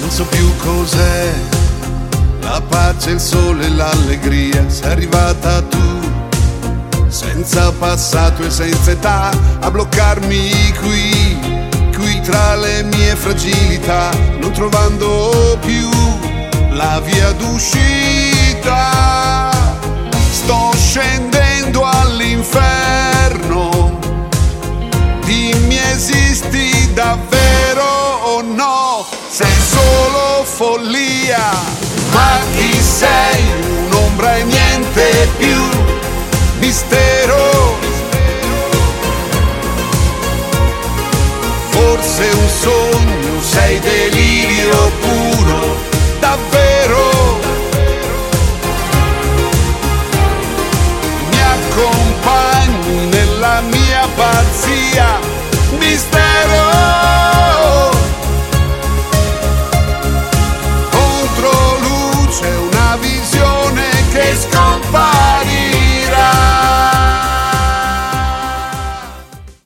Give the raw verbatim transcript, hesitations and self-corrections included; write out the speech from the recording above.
non so più cos'è la pace, il sole e l'allegria. Sei arrivata tu, senza passato e senza età, a bloccarmi qui, qui tra le mie fragilità, non trovando più la via d'uscita. Sto scendendo all'inferno, dimmi esisti davvero o no? Sei solo follia, ma chi